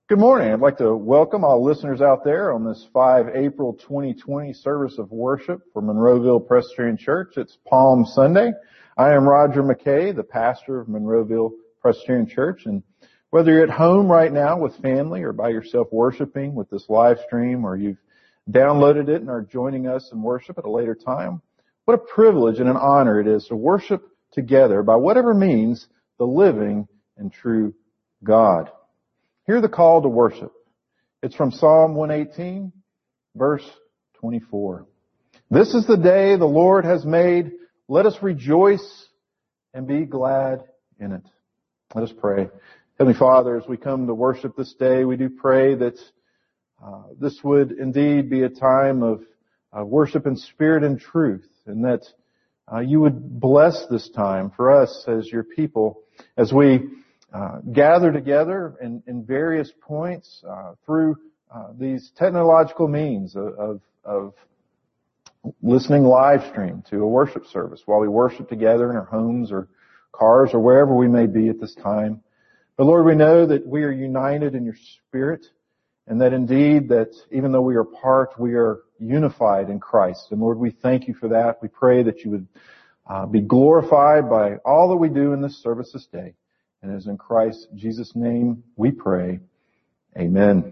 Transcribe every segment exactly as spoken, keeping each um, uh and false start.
Good morning. I'd like to welcome all listeners out there on this five April twenty twenty service of worship for Monroeville Presbyterian Church. It's Palm Sunday. I am Roger McKay, the pastor of Monroeville Presbyterian Church, and whether you're at home right now with family or by yourself worshiping with this live stream, or you've downloaded it and are joining us in worship at a later time, what a privilege and an honor it is to worship together by whatever means the living and true God. Hear the call to worship. It's from Psalm one eighteen, verse twenty-four. This is the day the Lord has made. Let us rejoice and be glad in it. Let us pray. Heavenly Father, as we come to worship this day, we do pray that uh, this would indeed be a time of uh, worship in spirit and truth, and that uh, you would bless this time for us as your people as we Uh, gather together in, in various points uh, through uh, these technological means of, of, of listening live stream to a worship service while we worship together in our homes or cars or wherever we may be at this time. But Lord, we know that we are united in your Spirit, and that indeed that even though we are apart, we are unified in Christ. And Lord, we thank you for that. We pray that you would uh, be glorified by all that we do in this service this day. And it is in Christ Jesus' name we pray. Amen.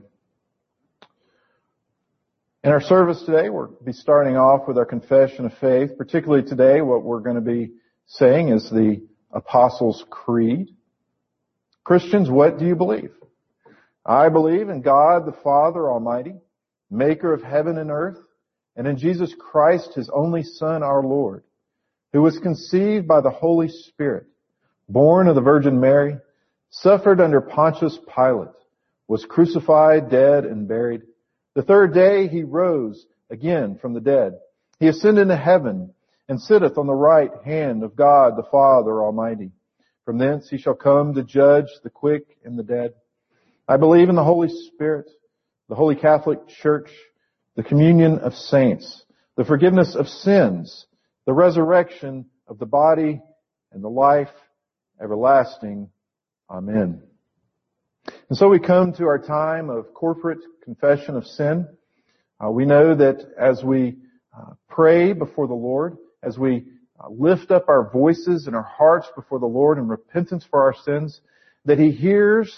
In our service today, we'll be starting off with our confession of faith. Particularly today, what we're going to be saying is the Apostles' Creed. Christians, what do you believe? I believe in God the Father Almighty, maker of heaven and earth, and in Jesus Christ, his only Son, our Lord, who was conceived by the Holy Spirit, born of the Virgin Mary, suffered under Pontius Pilate, was crucified, dead, and buried. The third day he rose again from the dead. He ascended into heaven and sitteth on the right hand of God the Father Almighty. From thence he shall come to judge the quick and the dead. I believe in the Holy Spirit, the Holy Catholic Church, the communion of saints, the forgiveness of sins, the resurrection of the body, and the life everlasting. Amen. And so we come to our time of corporate confession of sin. Uh, we know that as we uh, pray before the Lord, as we uh, lift up our voices and our hearts before the Lord in repentance for our sins, that he hears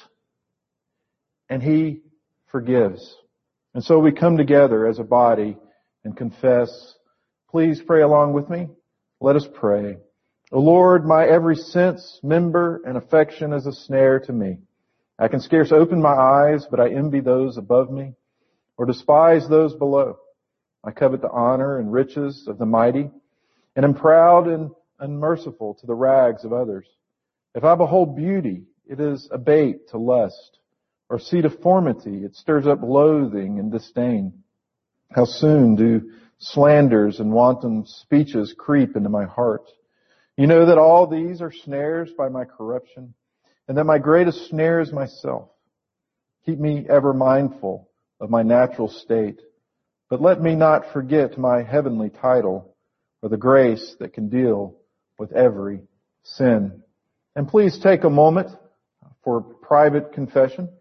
and he forgives. And so we come together as a body and confess. Please pray along with me. Let us pray. O Lord, my every sense, member, and affection is a snare to me. I can scarce open my eyes, but I envy those above me, or despise those below. I covet the honor and riches of the mighty, and am proud and unmerciful to the rags of others. If I behold beauty, it is a bait to lust, or see deformity, it stirs up loathing and disdain. How soon do slanders and wanton speeches creep into my heart? You know that all these are snares by my corruption, and that my greatest snare is myself. Keep me ever mindful of my natural state, but let me not forget my heavenly title, or the grace that can deal with every sin. And please take a moment for private confession.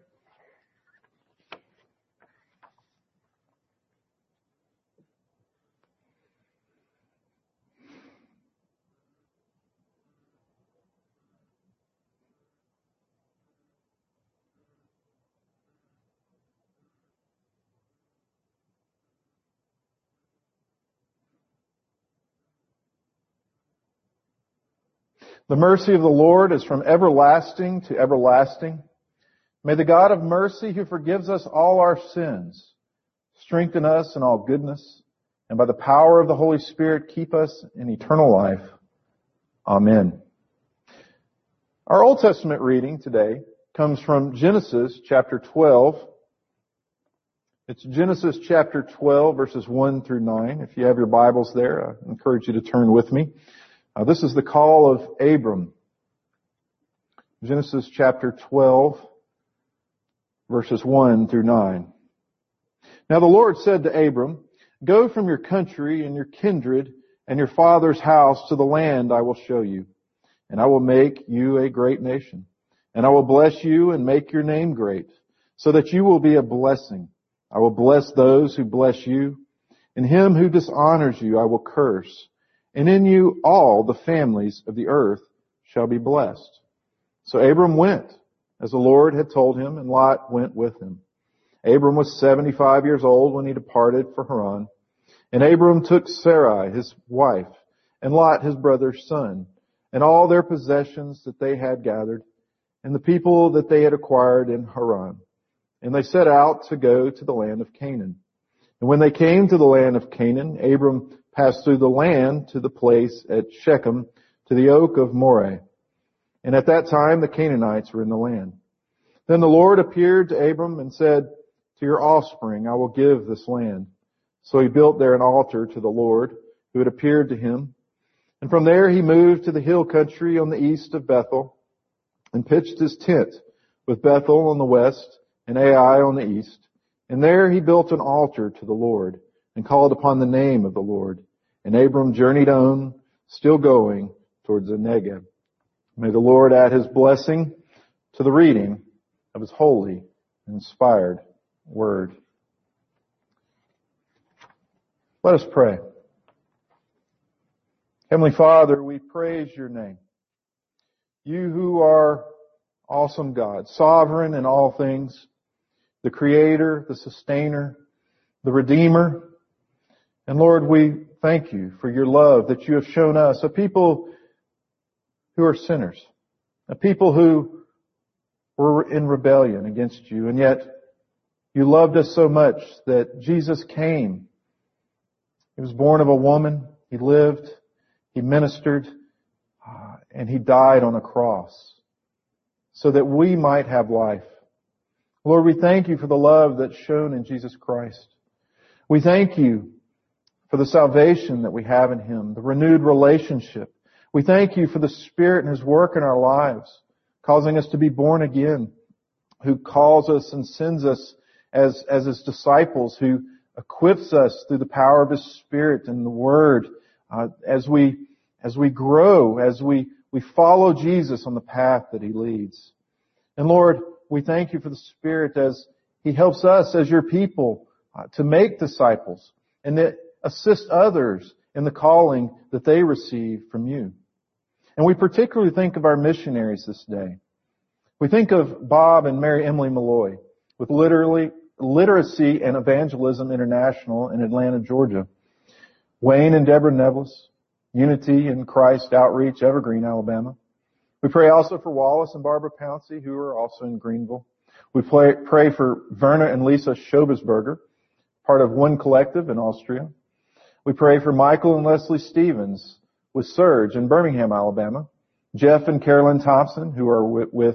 The mercy of the Lord is from everlasting to everlasting. May the God of mercy, who forgives us all our sins, strengthen us in all goodness, and by the power of the Holy Spirit keep us in eternal life. Amen. Our Old Testament reading today comes from Genesis chapter twelve. It's Genesis chapter twelve, verses one through nine. If you have your Bibles there, I encourage you to turn with me. Uh, this is the call of Abram. Genesis chapter twelve, verses one through nine. Now the Lord said to Abram, "Go from your country and your kindred and your father's house to the land I will show you, and I will make you a great nation. And I will bless you and make your name great, so that you will be a blessing. I will bless those who bless you, and him who dishonors you I will curse. And in you all the families of the earth shall be blessed. So Abram went, as the Lord had told him, and Lot went with him. Abram was seventy-five years old when he departed for Haran. And Abram took Sarai, his wife, and Lot, his brother's son, and all their possessions that they had gathered, and the people that they had acquired in Haran. And they set out to go to the land of Canaan. And when they came to the land of Canaan, Abram passed through the land to the place at Shechem, to the oak of Moreh. And at that time the Canaanites were in the land. Then the Lord appeared to Abram and said, to your offspring I will give this land. So he built there an altar to the Lord, who had appeared to him. And from there he moved to the hill country on the east of Bethel, and pitched his tent, with Bethel on the west and Ai on the east. And there he built an altar to the Lord, and called upon the name of the Lord. And Abram journeyed on, still going towards the Negev. May the Lord add his blessing to the reading of his holy and inspired word. Let us pray. Heavenly Father, we praise your name. You who are awesome God, sovereign in all things, the creator, the sustainer, the redeemer. And Lord, we thank you for your love that you have shown us, a people who are sinners, a people who were in rebellion against you, and yet you loved us so much that Jesus came. He was born of a woman. He lived. He ministered. Uh, and he died on a cross so that we might have life. Lord, we thank you for the love that's shown in Jesus Christ. We thank you for the salvation that we have in him, the renewed relationship. We thank you for the Spirit and his work in our lives, causing us to be born again, who calls us and sends us as, as his disciples, who equips us through the power of his Spirit and the Word, uh, as we, as we grow, as we, we follow Jesus on the path that he leads. And Lord, we thank you for the Spirit as he helps us as your people uh, to make disciples and to assist others in the calling that they receive from you. And we particularly think of our missionaries this day. We think of Bob and Mary Emily Malloy with literally Literacy and Evangelism International in Atlanta, Georgia. Wayne and Deborah Nevelis, Unity in Christ Outreach, Evergreen, Alabama. We pray also for Wallace and Barbara Pouncey, who are also in Greenville. We pray, pray for Verna and Lisa Schobesberger, part of One Collective in Austria. We pray for Michael and Leslie Stevens with Surge in Birmingham, Alabama. Jeff and Carolyn Thompson, who are with, with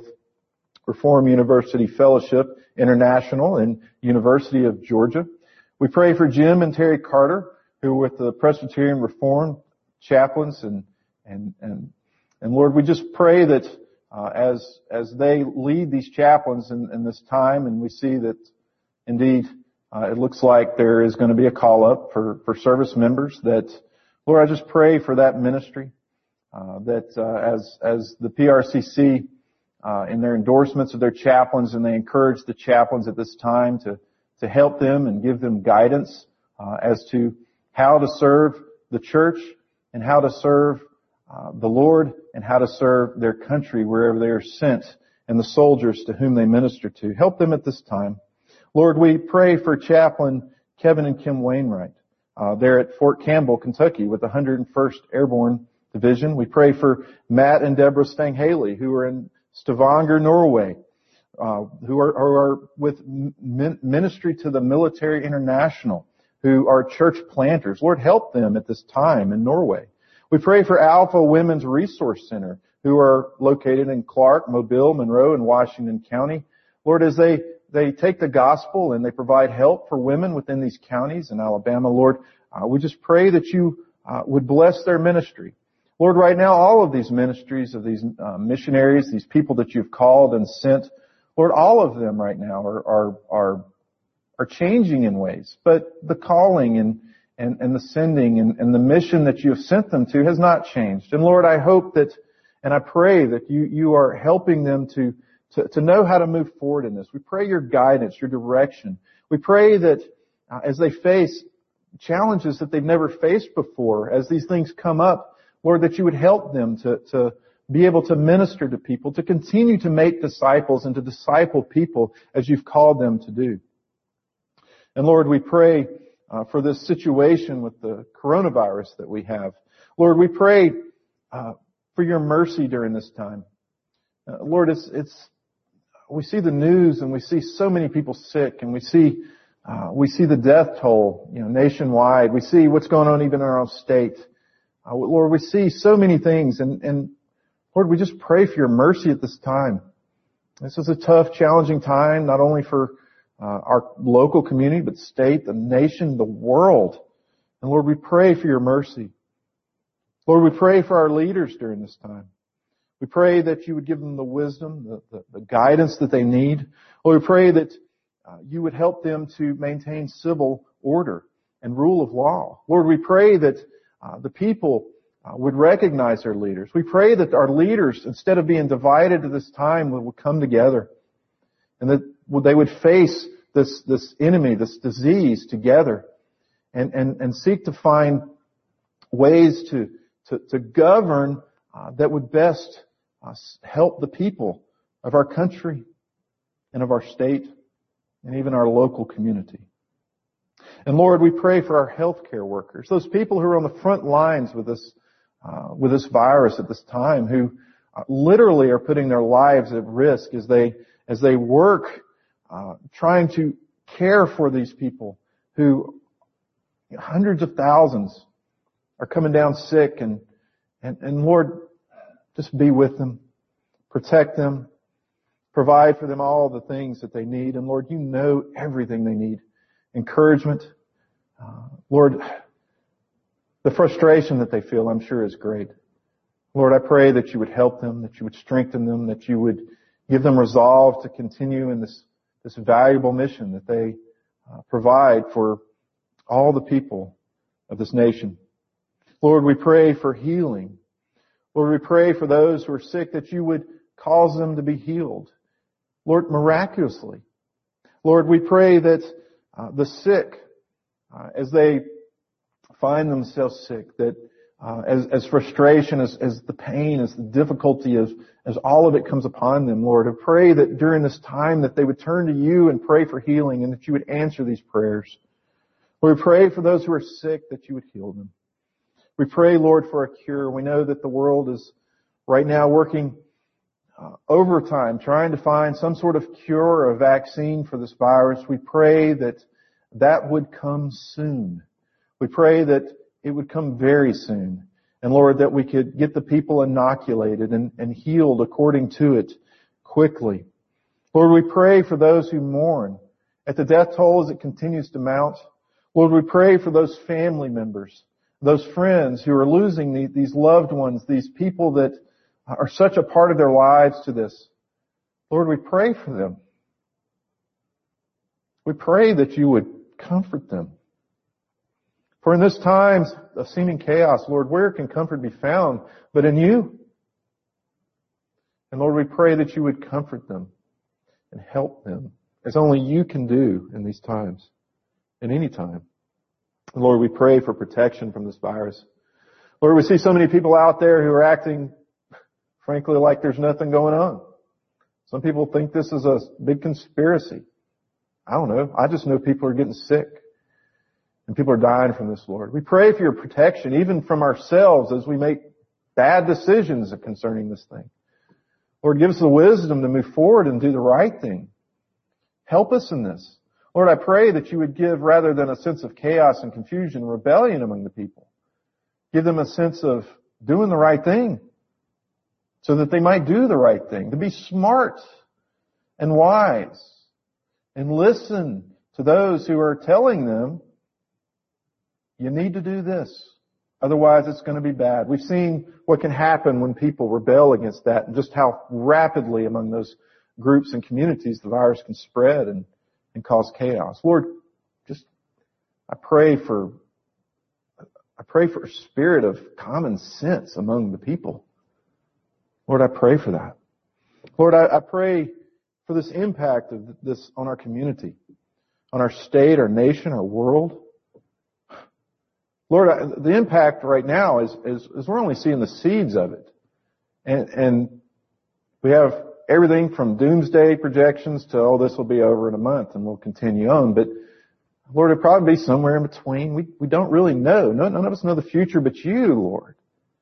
Reform University Fellowship International and University of Georgia. We pray for Jim and Terry Carter, who are with the Presbyterian Reformed chaplains, and and and and Lord, we just pray that uh, as as they lead these chaplains in, in this time, and we see that indeed uh, it looks like there is going to be a call up for for service members. That Lord, I just pray for that ministry. Uh, that uh, as as the P R C C uh, in their endorsements of their chaplains, and they encourage the chaplains at this time to to help them and give them guidance uh, as to how to serve the church and how to serve uh, the Lord and how to serve their country wherever they are sent, and the soldiers to whom they minister to. Help them at this time. Lord, we pray for Chaplain Kevin and Kim Wainwright. Uh, they're at Fort Campbell, Kentucky with the one hundred first Airborne Division. We pray for Matt and Deborah Stang-Haley, who are in Stavanger, Norway, uh, who are, who are with min- Ministry to the Military International, who are church planters. Lord, help them at this time in Norway. We pray for Alpha Women's Resource Center, who are located in Clark, Mobile, Monroe, and Washington County. Lord, as they, they take the gospel and they provide help for women within these counties in Alabama, Lord, uh, we just pray that you uh, would bless their ministry. Lord, right now, all of these ministries of these uh, missionaries, these people that you've called and sent, Lord, all of them right now are, are, are, are changing in ways. But the calling and, and, and the sending and, and the mission that you have sent them to has not changed. And Lord, I hope that, and I pray that you, you are helping them to, to, to know how to move forward in this. We pray your guidance, your direction. We pray that uh, as they face challenges that they've never faced before, as these things come up, Lord, that you would help them to, to be able to minister to people, to continue to make disciples and to disciple people as you've called them to do. And Lord, we pray uh, for this situation with the coronavirus that we have. Lord, we pray uh, for your mercy during this time. Uh, Lord, it's, it's, we see the news and we see so many people sick, and we see, uh, we see the death toll, you know, nationwide. We see what's going on even in our own state. Uh, Lord, we see so many things, and, and Lord, we just pray for your mercy at this time. This is a tough, challenging time, not only for uh, our local community, but state, the nation, the world. And Lord, we pray for your mercy. Lord, we pray for our leaders during this time. We pray that you would give them the wisdom, the, the, the guidance that they need. Lord, we pray that uh, you would help them to maintain civil order and rule of law. Lord, we pray that uh, the people uh, would recognize their leaders. We pray that our leaders, instead of being divided at this time, would come together, and that they would face this, this enemy, this disease together, and, and, and seek to find ways to, to, to govern uh, that would best uh, help the people of our country and of our state and even our local community. And Lord, we pray for our healthcare workers, those people who are on the front lines with this, uh, with this virus at this time, who uh, literally are putting their lives at risk as they, as they work, uh, trying to care for these people who, you know, hundreds of thousands are coming down sick, and, and, and Lord, just be with them, protect them, provide for them all the things that they need. And Lord, you know everything they need. Encouragement. Uh, Lord, the frustration that they feel, I'm sure, is great. Lord, I pray that you would help them, that you would strengthen them, that you would give them resolve to continue in this, this valuable mission that they uh, provide for all the people of this nation. Lord, we pray for healing. Lord, we pray for those who are sick that you would cause them to be healed. Lord, miraculously. Lord, we pray that uh, the sick, uh, as they find themselves sick, that uh, as, as frustration, as, as the pain, as the difficulty, as, as all of it comes upon them, Lord, I pray that during this time that they would turn to you and pray for healing, and that you would answer these prayers. Lord, we pray for those who are sick that you would heal them. We pray, Lord, for a cure. We know that the world is right now working uh, overtime, trying to find some sort of cure or a vaccine for this virus. We pray that that would come soon. We pray that it would come very soon. And Lord, that we could get the people inoculated and, and healed according to it quickly. Lord, we pray for those who mourn at the death toll as it continues to mount. Lord, we pray for those family members, those friends who are losing these loved ones, these people that are such a part of their lives to this. Lord, we pray for them. We pray that you would comfort them. For in this time of seeming chaos, Lord, where can comfort be found but in you? And Lord, we pray that you would comfort them and help them as only you can do in these times, in any time. Lord, we pray for protection from this virus. Lord, we see so many people out there who are acting, frankly, like there's nothing going on. Some people think this is a big conspiracy. I don't know. I just know people are getting sick. And people are dying from this, Lord. We pray for your protection, even from ourselves, as we make bad decisions concerning this thing. Lord, give us the wisdom to move forward and do the right thing. Help us in this. Lord, I pray that you would give, rather than a sense of chaos and confusion, rebellion among the people. Give them a sense of doing the right thing so that they might do the right thing, to be smart and wise and listen to those who are telling them, you need to do this. Otherwise, it's going to be bad. We've seen what can happen when people rebel against that, and just how rapidly among those groups and communities the virus can spread and and cause chaos. Lord, just, I pray for, I pray for a spirit of common sense among the people. Lord, I pray for that. Lord, I, I pray for this impact of this on our community, on our state, our nation, our world. Lord, the impact right now is, is, is we're only seeing the seeds of it. And, and we have everything from doomsday projections to, oh, this will be over in a month and we'll continue on. But Lord, it'll probably be somewhere in between. We, we don't really know. None, none of us know the future but you, Lord.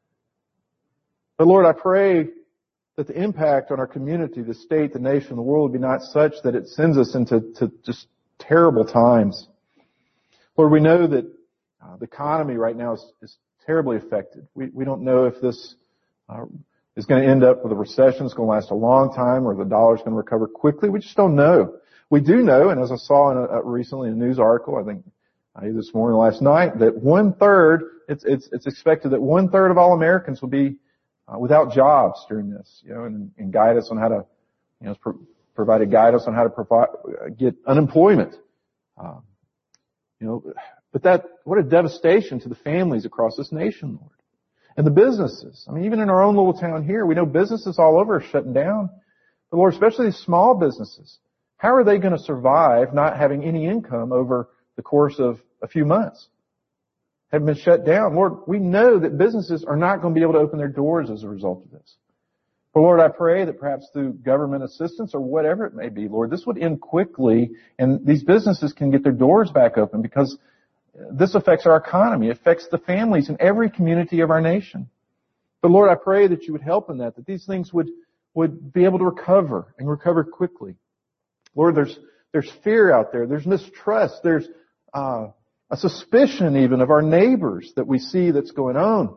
But Lord, I pray that the impact on our community, the state, the nation, the world would be not such that it sends us into to just terrible times. Lord, we know that uh, the economy right now is, is terribly affected. We, we don't know if this uh, is going to end up with a recession. It's going to last a long time, or the dollar's going to recover quickly. We just don't know. We do know, and as I saw in a, a recently in a news article, I think uh, either this morning or last night, that one third, it's, it's, it's expected that one third of all Americans will be uh, without jobs during this, you know, and, and guide us on how to, you know, pro- provided guidance on how to provide, uh, get unemployment. Um, you know, but that, what a devastation to the families across this nation, Lord. And the businesses. I mean, even in our own little town here, we know businesses all over are shutting down. But Lord, especially these small businesses, how are they going to survive not having any income over the course of a few months? Have been shut down. Lord, we know that businesses are not going to be able to open their doors as a result of this. But Lord, I pray that perhaps through government assistance or whatever it may be, Lord, this would end quickly and these businesses can get their doors back open, because this affects our economy. It affects the families in every community of our nation. But Lord, I pray that you would help in that, that these things would, would be able to recover and recover quickly. Lord, there's, there's fear out there. There's mistrust. There's, uh, a suspicion even of our neighbors that we see that's going on.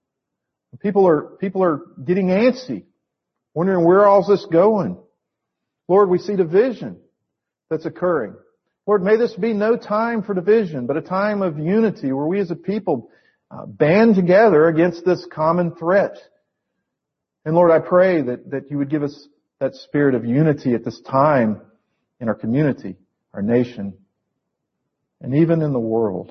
People are, people are getting antsy, wondering where all's this going. Lord, we see division that's occurring. Lord, may this be no time for division, but a time of unity where we as a people uh, band together against this common threat. And Lord, I pray that, that you would give us that spirit of unity at this time in our community, our nation, and even in the world.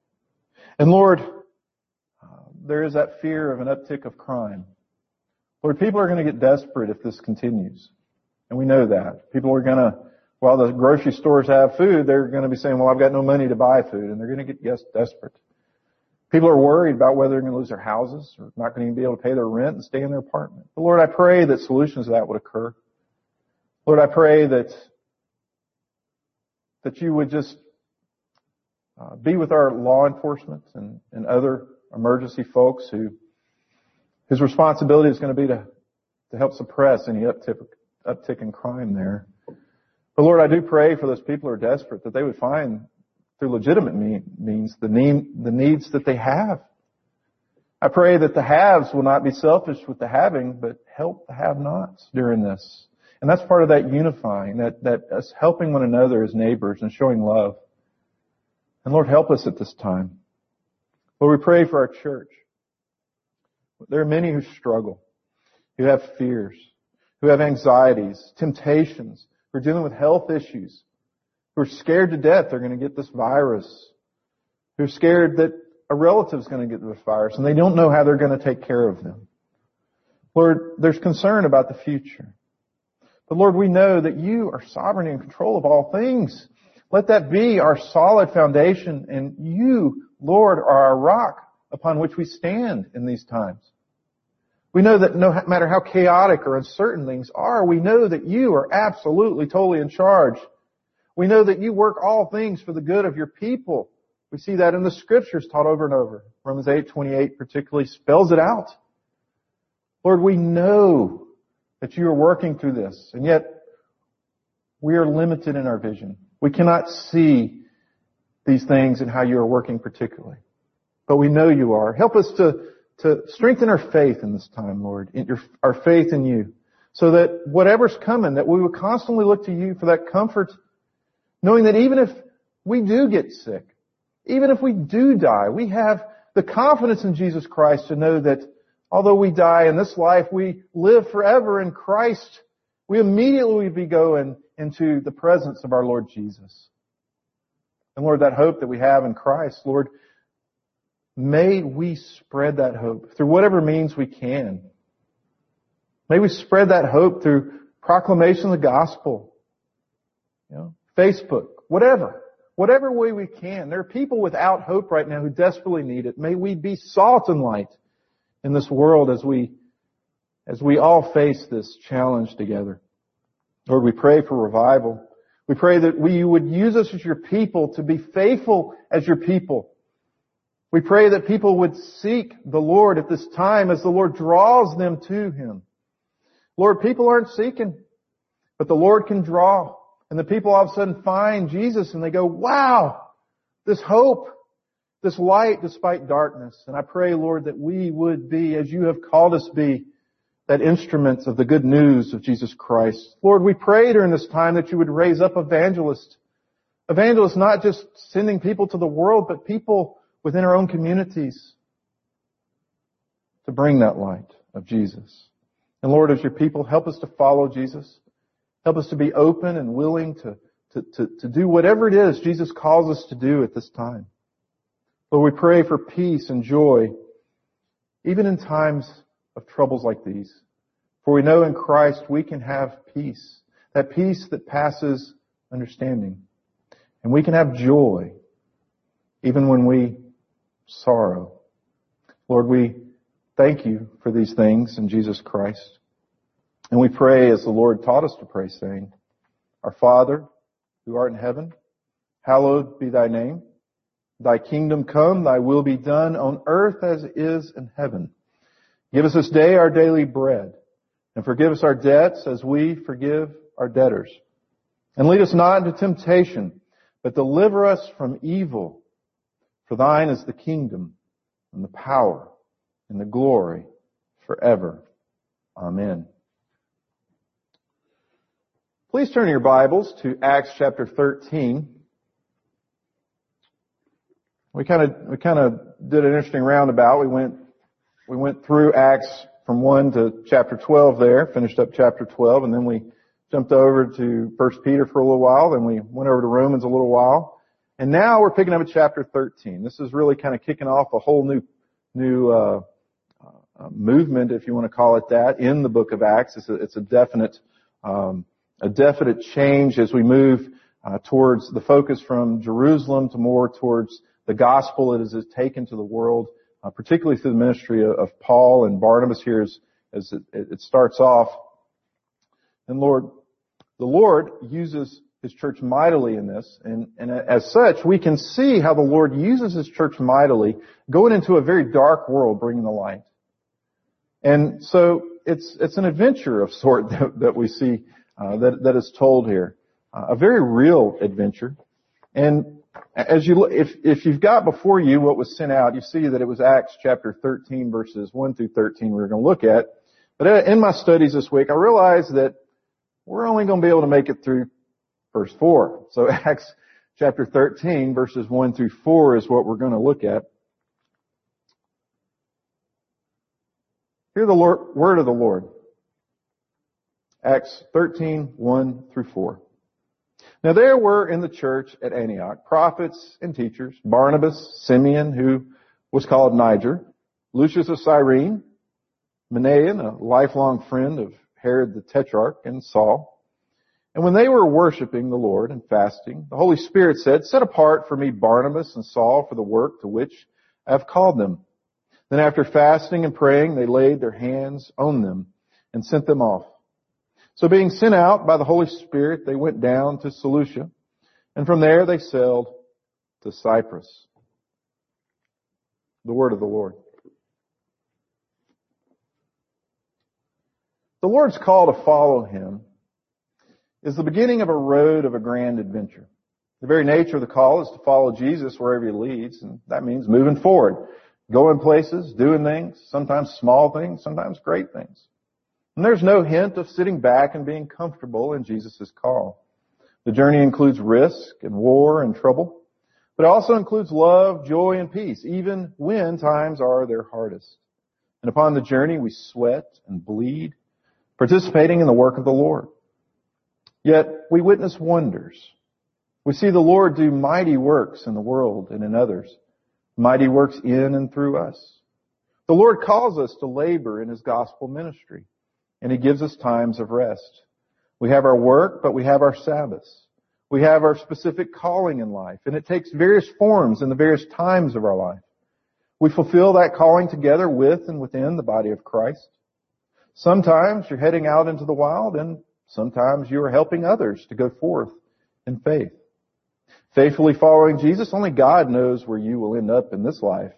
And Lord, uh, there is that fear of an uptick of crime. Lord, people are going to get desperate if this continues. And we know that. People are going to, while the grocery stores have food, they're going to be saying, well, I've got no money to buy food. And they're going to get yes, desperate. People are worried about whether they're going to lose their houses or not going to be able to pay their rent and stay in their apartment. But Lord, I pray that solutions to that would occur. Lord, I pray that, that you would just uh, be with our law enforcement and, and other emergency folks who, whose responsibility is going to be to, to help suppress any uptick, uptick in crime there. But Lord, I do pray for those people who are desperate, that they would find through legitimate means the need, the needs that they have. I pray that the haves will not be selfish with the having, but help the have-nots during this. And that's part of that unifying, that, that us helping one another as neighbors and showing love. And Lord, help us at this time. Lord, we pray for our church. There are many who struggle, who have fears, who have anxieties, temptations, who are dealing with health issues, who are scared to death they're going to get this virus, who are scared that a relative is going to get this virus, and they don't know how they're going to take care of them. Lord, there's concern about the future. But Lord, we know that you are sovereign and in control of all things. Let that be our solid foundation, and you, Lord, are our rock upon which we stand in these times. We know that no matter how chaotic or uncertain things are, we know that you are absolutely, totally in charge. We know that you work all things for the good of your people. We see that in the scriptures taught over and over. Romans eight twenty-eight particularly spells it out. Lord, we know that you are working through this, and yet we are limited in our vision. We cannot see these things and how you are working particularly. But we know you are. Help us to, to strengthen our faith in this time, Lord, in your, our faith in you, so that whatever's coming, that we will constantly look to you for that comfort, knowing that even if we do get sick, even if we do die, we have the confidence in Jesus Christ to know that although we die in this life, we live forever in Christ. We immediately be going into the presence of our Lord Jesus. And Lord, that hope that we have in Christ, Lord, may we spread that hope through whatever means we can. May we spread that hope through proclamation of the gospel, you know, Facebook, whatever. Whatever way we can. There are people without hope right now who desperately need it. May we be salt and light in this world as we, as we all face this challenge together. Lord, we pray for revival. We pray that we would use us as your people to be faithful as your people. We pray that people would seek the Lord at this time as the Lord draws them to Him. Lord, people aren't seeking, but the Lord can draw. And the people all of a sudden find Jesus and they go, wow, this hope, this light despite darkness. And I pray, Lord, that we would be, as you have called us be, that instruments of the good news of Jesus Christ. Lord, we pray during this time that you would raise up evangelists. Evangelists not just sending people to the world, but people within our own communities to bring that light of Jesus. And Lord, as your people, help us to follow Jesus. Help us to be open and willing to, to, to, to do whatever it is Jesus calls us to do at this time. Lord, we pray for peace and joy, even in times of troubles like these. For we know in Christ we can have peace, that peace that passes understanding. And we can have joy, even when we sorrow. Lord, we thank you for these things in Jesus Christ. And we pray as the Lord taught us to pray, saying, Our Father, who art in heaven, hallowed be thy name. Thy kingdom come, thy will be done on earth as it is in heaven. Give us this day our daily bread, and forgive us our debts as we forgive our debtors. And lead us not into temptation, but deliver us from evil. For thine is the kingdom, and the power, and the glory forever. Amen. Please turn your Bibles to Acts chapter thirteen. We kind of we kind of did an interesting roundabout. We went we went through Acts from one to chapter twelve there, finished up chapter twelve, and then we jumped over to First Peter for a little while, then we went over to Romans a little while, and now we're picking up at chapter thirteen. This is really kind of kicking off a whole new new uh, uh movement, if you want to call it that, in the book of Acts. It's a, it's a definite um a definite change as we move uh, towards the focus from Jerusalem to more towards the gospel that is taken to the world, uh, particularly through the ministry of, of Paul and Barnabas here as, as it, it starts off. And Lord, the Lord uses His church mightily in this, and, and as such, we can see how the Lord uses His church mightily, going into a very dark world, bringing the light. And so it's it's an adventure of sort that, that we see uh, that that is told here, uh, a very real adventure. And as you look, if if you've got before you what was sent out, you see that it was Acts chapter thirteen, verses one through thirteen. We're going to look at. But in my studies this week, I realized that we're only going to be able to make it through verse four. So Acts chapter thirteen, verses one through four is what we're going to look at. Hear the Lord, word of the Lord. Acts thirteen, one through four. Now there were in the church at Antioch prophets and teachers, Barnabas, Simeon, who was called Niger, Lucius of Cyrene, Manaen, a lifelong friend of Herod the Tetrarch, and Saul. And when they were worshiping the Lord and fasting, the Holy Spirit said, "Set apart for me Barnabas and Saul for the work to which I have called them." Then after fasting and praying, they laid their hands on them and sent them off. So being sent out by the Holy Spirit, they went down to Seleucia, and from there they sailed to Cyprus. The word of the Lord. The Lord's call to follow Him is the beginning of a road of a grand adventure. The very nature of the call is to follow Jesus wherever He leads, and that means moving forward, going places, doing things, sometimes small things, sometimes great things. And there's no hint of sitting back and being comfortable in Jesus' call. The journey includes risk and war and trouble, but it also includes love, joy, and peace, even when times are their hardest. And upon the journey, we sweat and bleed, participating in the work of the Lord. Yet we witness wonders. We see the Lord do mighty works in the world and in others, mighty works in and through us. The Lord calls us to labor in His gospel ministry, and He gives us times of rest. We have our work, but we have our Sabbaths. We have our specific calling in life, and it takes various forms in the various times of our life. We fulfill that calling together with and within the body of Christ. Sometimes you're heading out into the wild, and sometimes you are helping others to go forth in faith. Faithfully following Jesus, only God knows where you will end up in this life.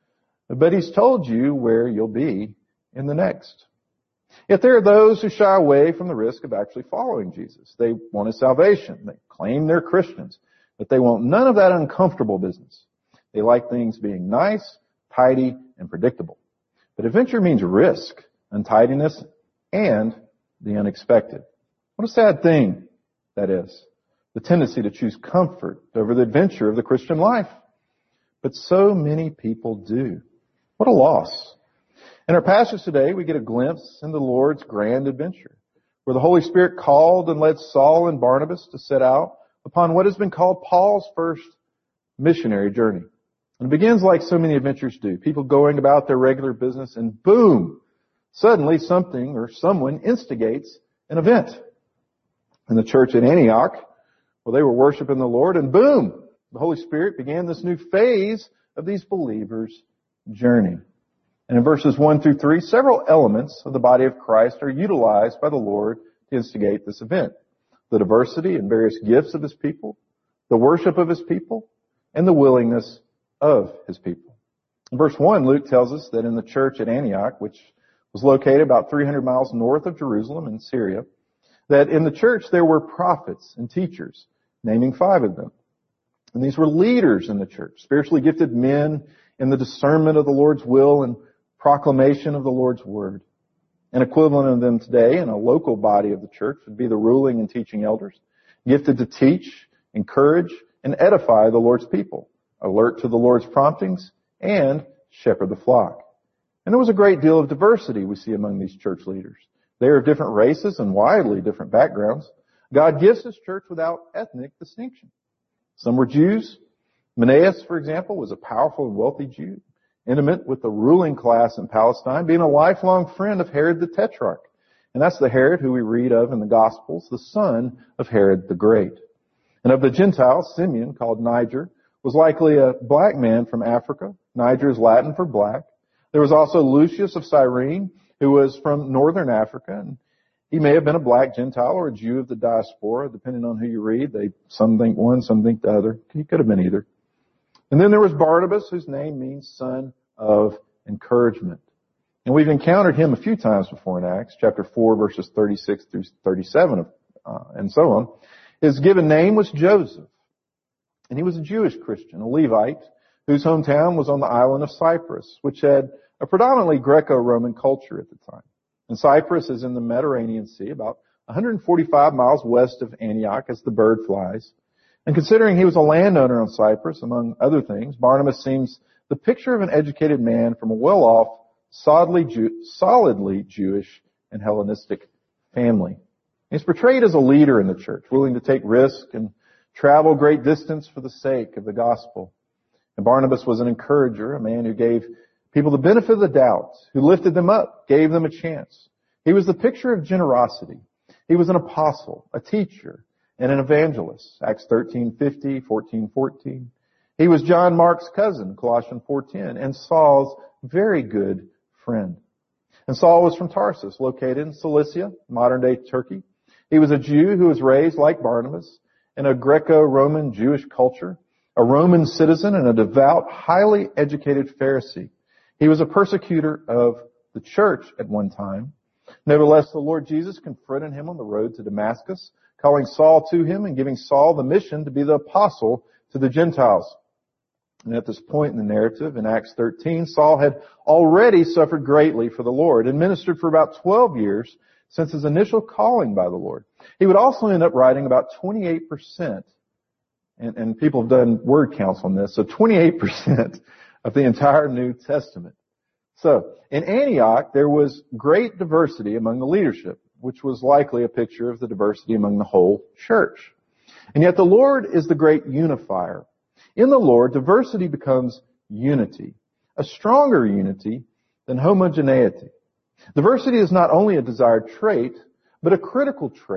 But He's told you where you'll be in the next. Yet there are those who shy away from the risk of actually following Jesus. They want His salvation. They claim they're Christians, but they want none of that uncomfortable business. They like things being nice, tidy, and predictable. But adventure means risk, untidiness, and the unexpected. What a sad thing that is. The tendency to choose comfort over the adventure of the Christian life. But so many people do. What a loss. In our passage today, we get a glimpse into the Lord's grand adventure, where the Holy Spirit called and led Saul and Barnabas to set out upon what has been called Paul's first missionary journey. And it begins like so many adventures do, people going about their regular business, and boom, suddenly something or someone instigates an event. In the church at Antioch, well, they were worshiping the Lord, and boom, the Holy Spirit began this new phase of these believers' journey. And in verses one through three, several elements of the body of Christ are utilized by the Lord to instigate this event. The diversity and various gifts of His people, the worship of His people, and the willingness of His people. In verse one, Luke tells us that in the church at Antioch, which was located about three hundred miles north of Jerusalem in Syria, that in the church there were prophets and teachers, naming five of them. And these were leaders in the church, spiritually gifted men in the discernment of the Lord's will and proclamation of the Lord's word. An equivalent of them today in a local body of the church would be the ruling and teaching elders, gifted to teach, encourage, and edify the Lord's people, alert to the Lord's promptings, and shepherd the flock. And there was a great deal of diversity we see among these church leaders. They are of different races and widely different backgrounds. God gives His church without ethnic distinction. Some were Jews. Menaeus, for example, was a powerful and wealthy Jew, intimate with the ruling class in Palestine, being a lifelong friend of Herod the Tetrarch. And that's the Herod who we read of in the Gospels, the son of Herod the Great. And of the Gentiles, Simeon, called Niger, was likely a black man from Africa. Niger is Latin for black. There was also Lucius of Cyrene, who was from northern Africa, and he may have been a black Gentile or a Jew of the diaspora, depending on who you read. They, some think one, some think the other. He could have been either. And then there was Barnabas, whose name means son of encouragement. And we've encountered him a few times before in Acts, chapter four, verses thirty-six through thirty-seven, uh, and so on. His given name was Joseph. And he was a Jewish Christian, a Levite, whose hometown was on the island of Cyprus, which had a predominantly Greco-Roman culture at the time. And Cyprus is in the Mediterranean Sea, about one hundred forty-five miles west of Antioch as the bird flies. And considering he was a landowner on Cyprus, among other things, Barnabas seems the picture of an educated man from a well-off, solidly, Jew- solidly Jewish and Hellenistic family. He's portrayed as a leader in the church, willing to take risk and travel great distance for the sake of the gospel. And Barnabas was an encourager, a man who gave people the benefit of the doubt, who lifted them up, gave them a chance. He was the picture of generosity. He was an apostle, a teacher, and an evangelist. Acts thirteen fifty, fourteen fourteen. He was John Mark's cousin, Colossians four ten, and Saul's very good friend. And Saul was from Tarsus, located in Cilicia, modern-day Turkey. He was a Jew who was raised like Barnabas in a Greco-Roman Jewish culture, a Roman citizen and a devout, highly educated Pharisee. He was a persecutor of the church at one time. Nevertheless, the Lord Jesus confronted him on the road to Damascus, calling Saul to him and giving Saul the mission to be the apostle to the Gentiles. And at this point in the narrative, in Acts thirteen, Saul had already suffered greatly for the Lord and ministered for about twelve years since his initial calling by the Lord. He would also end up writing about twenty-eight percent, and, and people have done word counts on this, so twenty-eight percent of the entire New Testament. So, in Antioch, there was great diversity among the leadership, which was likely a picture of the diversity among the whole church. And yet the Lord is the great unifier. In the Lord, diversity becomes unity, a stronger unity than homogeneity. Diversity is not only a desired trait, but a critical trait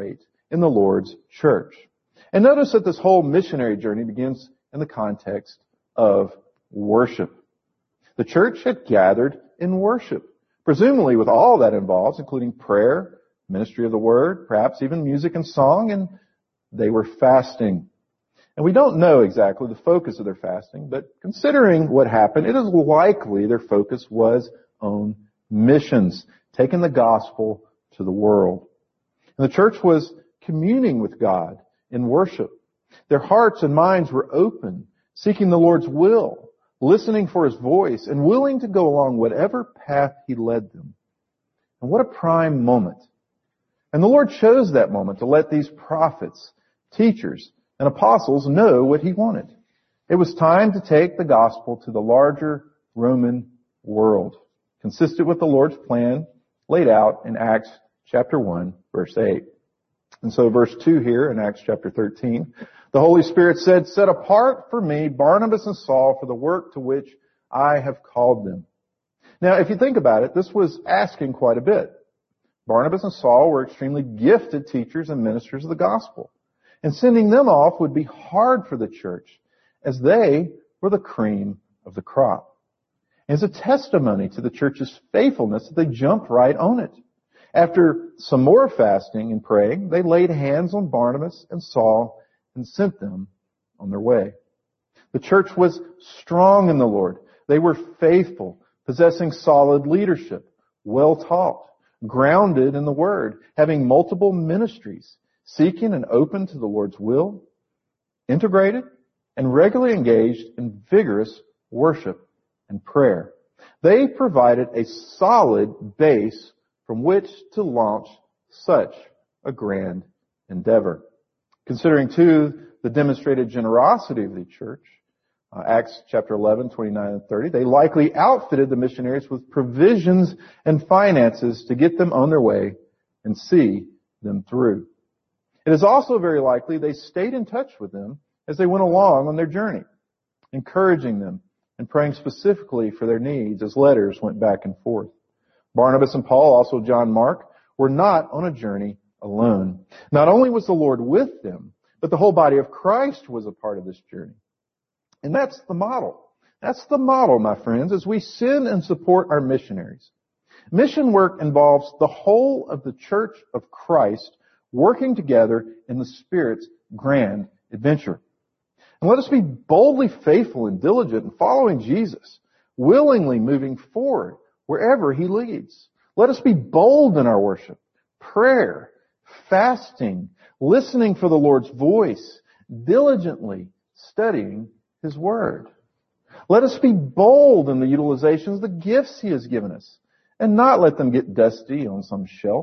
in the Lord's church. And notice that this whole missionary journey begins in the context of worship. The church had gathered in worship, presumably with all that involves, including prayer, ministry of the word, perhaps even music and song, and they were fasting. And we don't know exactly the focus of their fasting, but considering what happened, it is likely their focus was on missions, taking the gospel to the world. And the church was communing with God in worship. Their hearts and minds were open, seeking the Lord's will, listening for His voice, and willing to go along whatever path He led them. And what a prime moment. And the Lord chose that moment to let these prophets, teachers, and apostles know what He wanted. It was time to take the gospel to the larger Roman world, consistent with the Lord's plan laid out in Acts chapter one, verse eight. And so verse two here in Acts chapter thirteen, the Holy Spirit said, "Set apart for me Barnabas and Saul for the work to which I have called them." Now, if you think about it, this was asking quite a bit. Barnabas and Saul were extremely gifted teachers and ministers of the gospel. And sending them off would be hard for the church, as they were the cream of the crop. It's a testimony to the church's faithfulness that they jumped right on it. After some more fasting and praying, they laid hands on Barnabas and Saul and sent them on their way. The church was strong in the Lord. They were faithful, possessing solid leadership, well taught, grounded in the Word, having multiple ministries, seeking and open to the Lord's will, integrated, and regularly engaged in vigorous worship and prayer. They provided a solid base from which to launch such a grand endeavor. Considering, too, the demonstrated generosity of the church, uh, Acts chapter eleven, twenty-nine and thirty, they likely outfitted the missionaries with provisions and finances to get them on their way and see them through. It is also very likely they stayed in touch with them as they went along on their journey, encouraging them and praying specifically for their needs as letters went back and forth. Barnabas and Paul, also John Mark, were not on a journey alone. Not only was the Lord with them, but the whole body of Christ was a part of this journey. And that's the model. That's the model, my friends, as we send and support our missionaries. Mission work involves the whole of the church of Christ working together in the Spirit's grand adventure. And let us be boldly faithful and diligent in following Jesus, willingly moving forward wherever He leads. Let us be bold in our worship, prayer, fasting, listening for the Lord's voice, diligently studying His Word. Let us be bold in the utilization of the gifts He has given us and not let them get dusty on some shelf.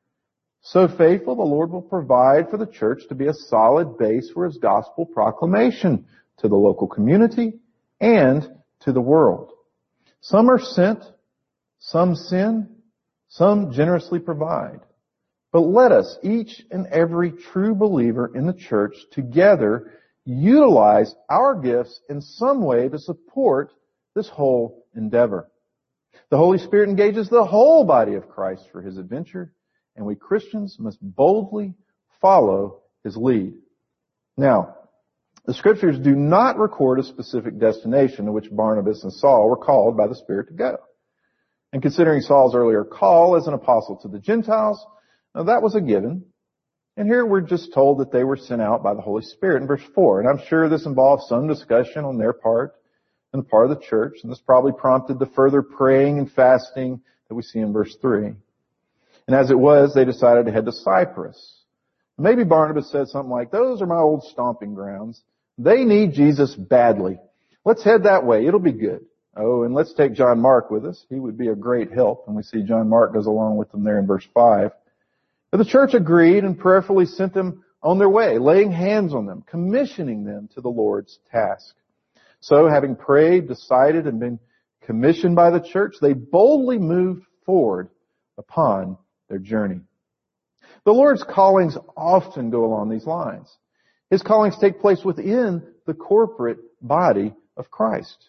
So faithful, the Lord will provide for the church to be a solid base for His gospel proclamation to the local community and to the world. Some are sent, some send, some generously provide. But let us, each and every true believer in the church, together utilize our gifts in some way to support this whole endeavor. The Holy Spirit engages the whole body of Christ for His adventure, and we Christians must boldly follow His lead. Now, the Scriptures do not record a specific destination to which Barnabas and Saul were called by the Spirit to go. And considering Saul's earlier call as an apostle to the Gentiles, now that was a given. And here we're just told that they were sent out by the Holy Spirit in verse four. And I'm sure this involves some discussion on their part and the part of the church. And this probably prompted the further praying and fasting that we see in verse three. And as it was, they decided to head to Cyprus. Maybe Barnabas said something like, "Those are my old stomping grounds. They need Jesus badly. Let's head that way. It'll be good. Oh, and let's take John Mark with us. He would be a great help." And we see John Mark goes along with them there in verse five. But the church agreed and prayerfully sent them on their way, laying hands on them, commissioning them to the Lord's task. So, having prayed, decided, and been commissioned by the church, they boldly moved forward upon their journey. The Lord's callings often go along these lines. His callings take place within the corporate body of Christ.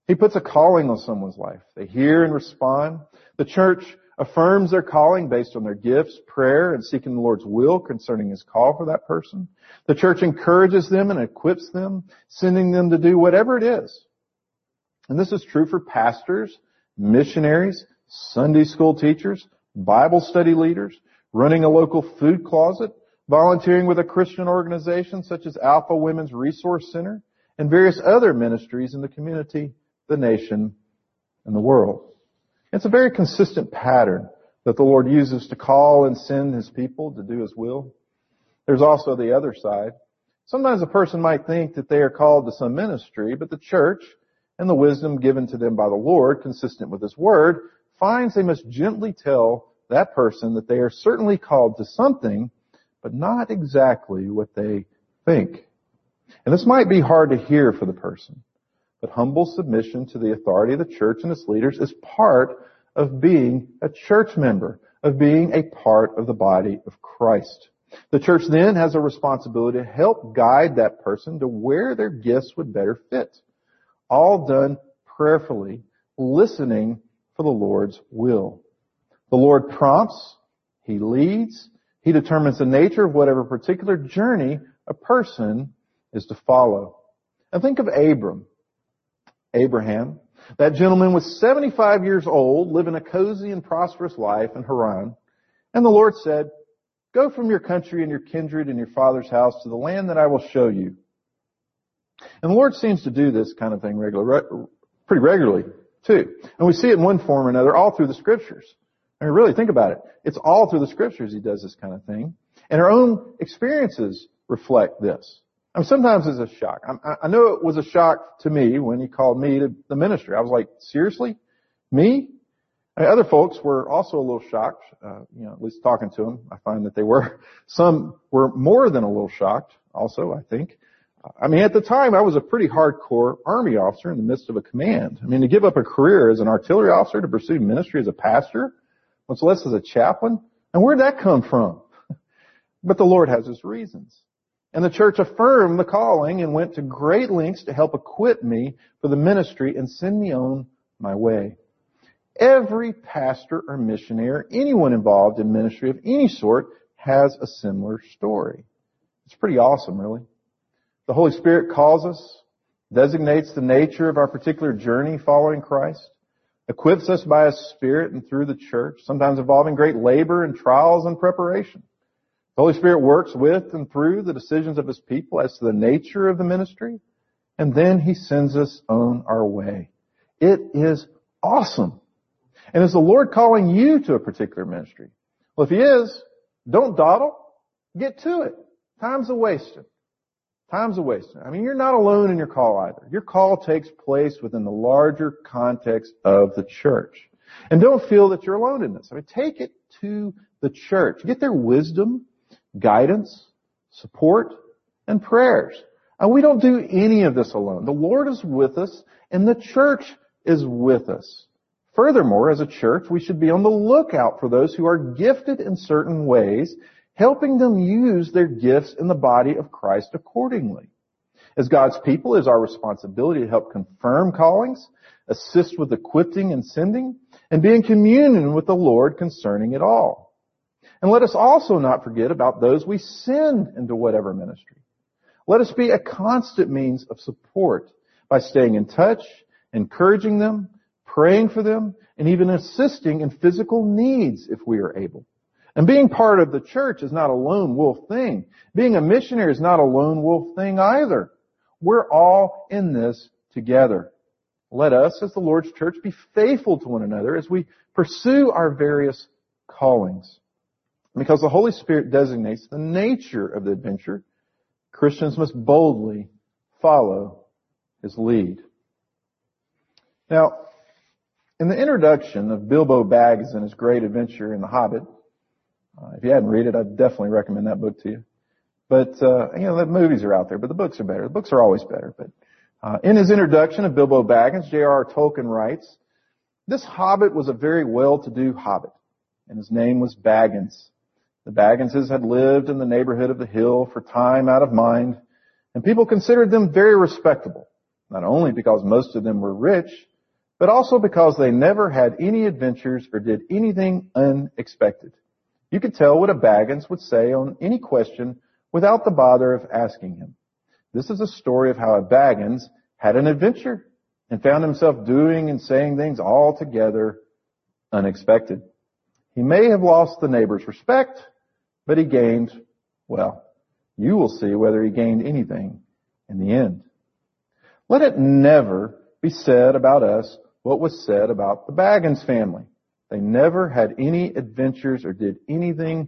He puts a calling on someone's life. They hear and respond. The church affirms their calling based on their gifts, prayer, and seeking the Lord's will concerning His call for that person. The church encourages them and equips them, sending them to do whatever it is. And this is true for pastors, missionaries, Sunday school teachers, Bible study leaders, running a local food closet, volunteering with a Christian organization such as Alpha Women's Resource Center, and various other ministries in the community, the nation, and the world. It's a very consistent pattern that the Lord uses to call and send His people to do His will. There's also the other side. Sometimes a person might think that they are called to some ministry, but the church and the wisdom given to them by the Lord, consistent with His Word, finds they must gently tell that person that they are certainly called to something, but not exactly what they think. And this might be hard to hear for the person, but humble submission to the authority of the church and its leaders is part of being a church member, of being a part of the body of Christ. The church then has a responsibility to help guide that person to where their gifts would better fit. All done prayerfully, listening for the Lord's will. The Lord prompts, He leads, He determines the nature of whatever particular journey a person is to follow. And think of Abram. Abraham, that gentleman was seventy-five years old, living a cozy and prosperous life in Haran. And the Lord said, "Go from your country and your kindred and your father's house to the land that I will show you." And the Lord seems to do this kind of thing regular, pretty regularly, too. And we see it in one form or another all through the Scriptures. I mean, really, think about it. It's all through the Scriptures He does this kind of thing. And our own experiences reflect this. I mean, sometimes it's a shock. I, I know it was a shock to me when He called me to the ministry. I was like, seriously? Me? I mean, other folks were also a little shocked. Uh, you know, at least talking to them, I find that they were. Some were more than a little shocked also, I think. I mean, at the time, I was a pretty hardcore Army officer in the midst of a command. I mean, to give up a career as an artillery officer to pursue ministry as a pastor, much less as a chaplain, and where'd that come from? But the Lord has His reasons. And the church affirmed the calling and went to great lengths to help equip me for the ministry and send me on my way. Every pastor or missionary or anyone involved in ministry of any sort has a similar story. It's pretty awesome, really. The Holy Spirit calls us, designates the nature of our particular journey following Christ, equips us by His Spirit and through the church, sometimes involving great labor and trials and preparation. The Holy Spirit works with and through the decisions of His people as to the nature of the ministry, and then He sends us on our way. It is awesome. And is the Lord calling you to a particular ministry? Well, if He is, don't dawdle. Get to it. Time's a wasted. Time's a waste. I mean, you're not alone in your call either. Your call takes place within the larger context of the church. And don't feel that you're alone in this. I mean, take it to the church. Get their wisdom, guidance, support, and prayers. And we don't do any of this alone. The Lord is with us, and the church is with us. Furthermore, as a church, we should be on the lookout for those who are gifted in certain ways, helping them use their gifts in the body of Christ accordingly. As God's people, it is our responsibility to help confirm callings, assist with equipping and sending, and be in communion with the Lord concerning it all. And let us also not forget about those we send into whatever ministry. Let us be a constant means of support by staying in touch, encouraging them, praying for them, and even assisting in physical needs if we are able. And being part of the church is not a lone wolf thing. Being a missionary is not a lone wolf thing either. We're all in this together. Let us, as the Lord's church, be faithful to one another as we pursue our various callings. Because the Holy Spirit designates the nature of the adventure, Christians must boldly follow His lead. Now, in the introduction of Bilbo Baggins and his great adventure in The Hobbit, Uh, if you hadn't read it, I'd definitely recommend that book to you. But, uh, you know, the movies are out there, but the books are better. The books are always better. But, uh, in his introduction of Bilbo Baggins, J R R Tolkien writes, "This hobbit was a very well-to-do hobbit, and his name was Baggins. The Bagginses had lived in the neighborhood of the hill for time out of mind, and people considered them very respectable. not only because most of them were rich, but also because they never had any adventures or did anything unexpected. You could tell what a Baggins would say on any question without the bother of asking him. This is a story of how a Baggins had an adventure and found himself doing and saying things altogether unexpected. He may have lost the neighbor's respect, but he gained, well, you will see whether he gained anything in the end. Let it never be said about us what was said about the Baggins family. They never had any adventures or did anything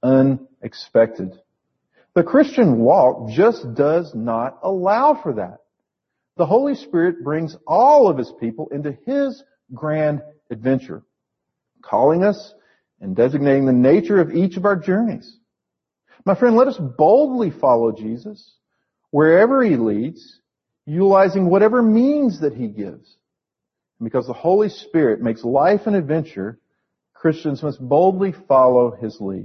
unexpected. The Christian walk just does not allow for that. The Holy Spirit brings all of His people into His grand adventure, calling us and designating the nature of each of our journeys. My friend, let us boldly follow Jesus wherever He leads, utilizing whatever means that He gives. And because the Holy Spirit makes life an adventure, Christians must boldly follow His lead.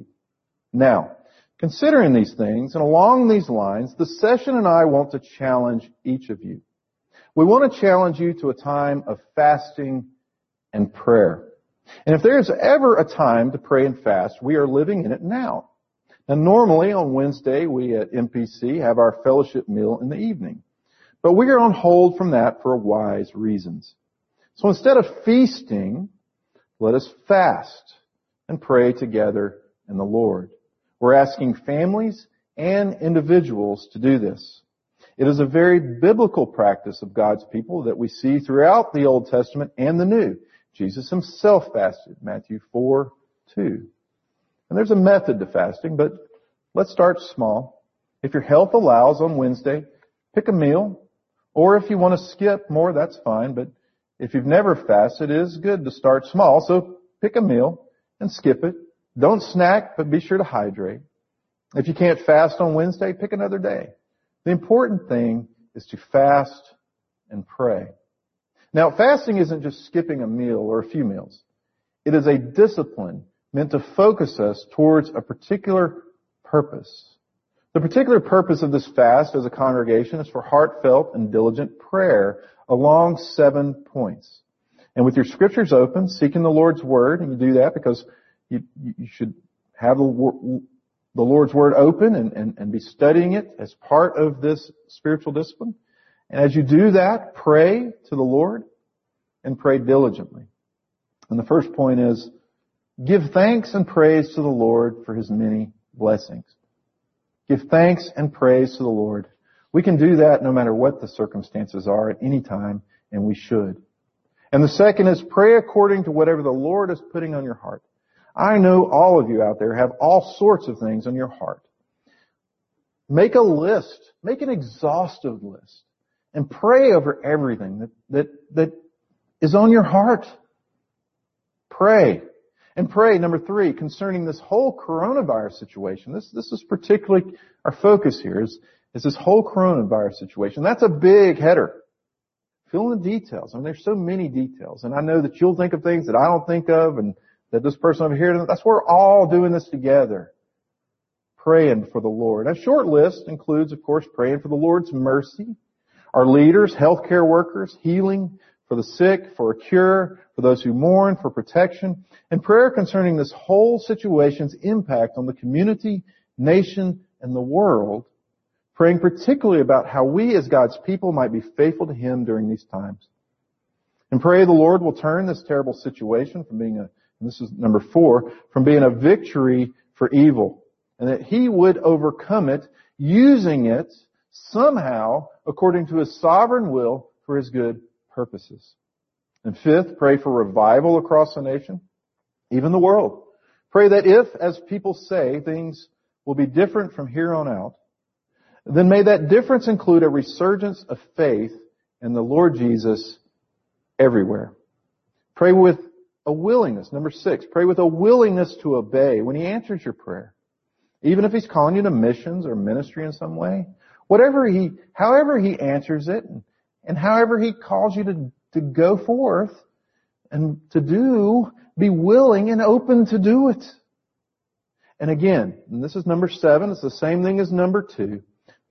Now, considering these things and along these lines, the session and I want to challenge each of you. We want to challenge you to a time of fasting and prayer. And if there is ever a time to pray and fast, we are living in it now. Now, normally on Wednesday, we at M P C have our fellowship meal in the evening. But we are on hold from that for wise reasons. So instead of feasting, let us fast and pray together in the Lord. We're asking families and individuals to do this. It is a very biblical practice of God's people that we see throughout the Old Testament and the New. Jesus Himself fasted, Matthew four two. And there's a method to fasting, but let's start small. If your health allows on Wednesday, pick a meal. Or if you want to skip more, that's fine. But if you've never fasted, it is good to start small. So pick a meal and skip it. Don't snack, but be sure to hydrate. If you can't fast on Wednesday, pick another day. The important thing is to fast and pray. Now, fasting isn't just skipping a meal or a few meals. It is a discipline meant to focus us towards a particular purpose. The particular purpose of this fast as a congregation is for heartfelt and diligent prayer along seven points. And with your scriptures open, seeking the Lord's Word, and you do that because you, you should have the, the Lord's Word open and, and, and be studying it as part of this spiritual discipline. And as you do that, pray to the Lord and pray diligently. And the first point is, give thanks and praise to the Lord for His many blessings. Give thanks and praise to the Lord. We can do that no matter what the circumstances are at any time, and we should. And the second is pray according to whatever the Lord is putting on your heart. I know all of you out there have all sorts of things on your heart. Make a list. Make an exhaustive list. And pray over everything that, that, that is on your heart. Pray. And pray, number three, concerning this whole coronavirus situation. This, this is particularly our focus here is, is this whole coronavirus situation. That's a big header. Fill in the details. I mean, there's so many details. And I know that you'll think of things that I don't think of and that this person over here, that's why we're all doing this together. Praying for the Lord. A short list includes, of course, praying for the Lord's mercy, our leaders, healthcare workers, healing, for the sick, for a cure, for those who mourn, for protection, and prayer concerning this whole situation's impact on the community, nation, and the world, praying particularly about how we as God's people might be faithful to Him during these times. And pray the Lord will turn this terrible situation from being a, and this is number four, from being a victory for evil, and that He would overcome it, using it somehow according to His sovereign will for His good purposes. And fifth, pray for revival across the nation, even the world. Pray that if, as people say, things will be different from here on out, then may that difference include a resurgence of faith in the Lord Jesus everywhere. Pray with a willingness. Number six, pray with a willingness to obey when He answers your prayer. Even if He's calling you to missions or ministry in some way. Whatever He, however He answers it, and, and however He calls you to, to go forth and to do, be willing and open to do it. And again, and this is number seven, it's the same thing as number two,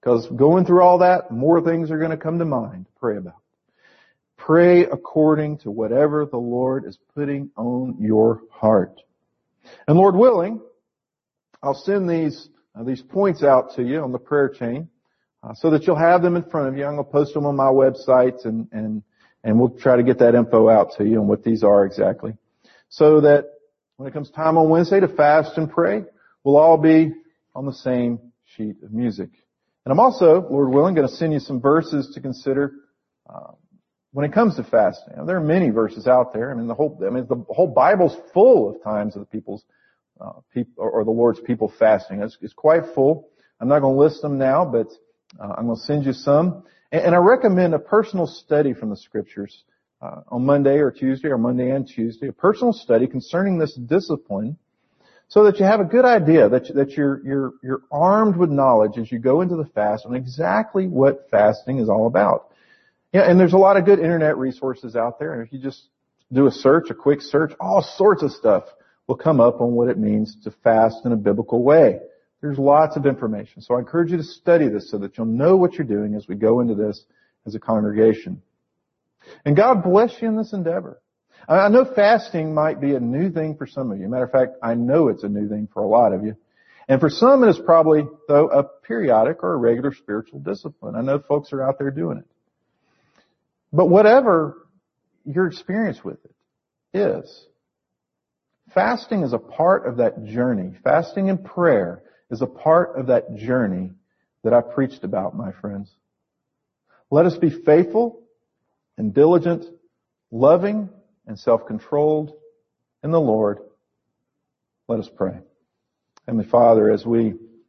Because going through all that, more things are going to come to mind to pray about. Pray according to whatever the Lord is putting on your heart. And Lord willing, I'll send these uh, these points out to you on the prayer chain uh, so that you'll have them in front of you. I'm going to post them on my website, and, and, and we'll try to get that info out to you on what these are exactly. So that when it comes time on Wednesday to fast and pray, we'll all be on the same sheet of music. And I'm also, Lord willing, going to send you some verses to consider uh, when it comes to fasting. Now, there are many verses out there. I mean, the whole, I mean, the whole Bible's full of times of the people's, uh, people, or, or the Lord's people fasting. It's, it's quite full. I'm not going to list them now, but uh, I'm going to send you some. And, and I recommend a personal study from the Scriptures uh, on Monday or Tuesday, or Monday and Tuesday, a personal study concerning this discipline, so that you have a good idea, that, that you're, you're, you're armed with knowledge as you go into the fast on exactly what fasting is all about. Yeah, and there's a lot of good internet resources out there. And if you just do a search, a quick search, all sorts of stuff will come up on what it means to fast in a biblical way. There's lots of information. So I encourage you to study this so that you'll know what you're doing as we go into this as a congregation. And God bless you in this endeavor. I know fasting might be a new thing for some of you. Matter of fact, I know it's a new thing for a lot of you. And for some, it is probably, though, a periodic or a regular spiritual discipline. I know folks are out there doing it. But whatever your experience with it is, fasting is a part of that journey. Fasting and prayer is a part of that journey that I preached about, my friends. Let us be faithful and diligent, loving and self-controlled in the Lord. Let us pray. Heavenly Father, as we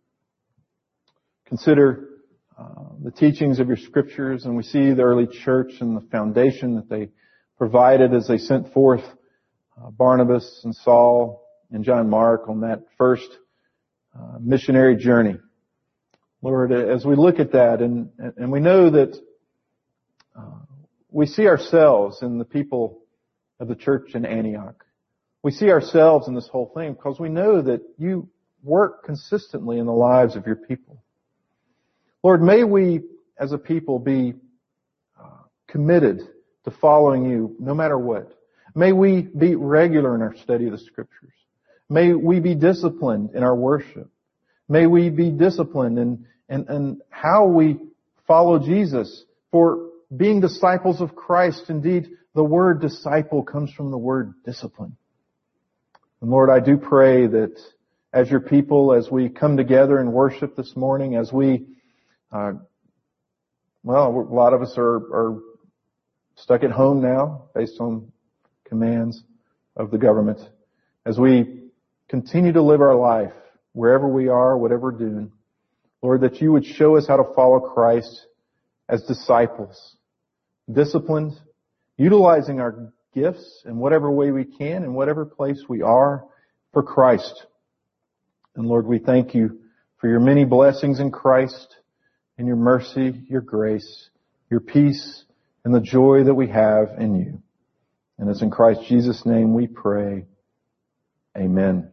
consider uh, the teachings of your Scriptures, and we see the early church and the foundation that they provided as they sent forth uh, Barnabas and Saul and John Mark on that first uh, missionary journey. Lord, as we look at that, and, and we know that uh, we see ourselves in the people of the church in Antioch. We see ourselves in this whole thing because we know that you work consistently in the lives of your people. Lord, may we as a people be uh, committed to following you no matter what. May we be regular in our study of the Scriptures. May we be disciplined in our worship. May we be disciplined in, in, in how we follow Jesus for being disciples of Christ. Indeed, the word disciple comes from the word discipline. And Lord, I do pray that as your people, as we come together and worship this morning, as we, uh, well, a lot of us are, are stuck at home now based on commands of the government. As we continue to live our life wherever we are, whatever we're doing, Lord, that you would show us how to follow Christ as disciples, disciplined, utilizing our gifts in whatever way we can, in whatever place we are, for Christ. And Lord, we thank you for your many blessings in Christ, and your mercy, your grace, your peace, and the joy that we have in you. And it's in Christ Jesus' name we pray. Amen.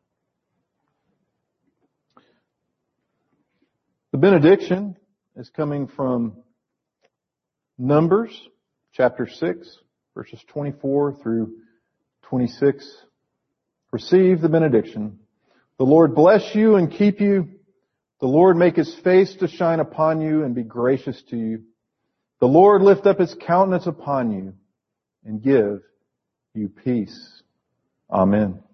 The benediction is coming from Numbers chapter six, verses twenty-four through twenty-six. Receive the benediction. The Lord bless you and keep you. The Lord make his face to shine upon you and be gracious to you. The Lord lift up his countenance upon you and give you peace. Amen.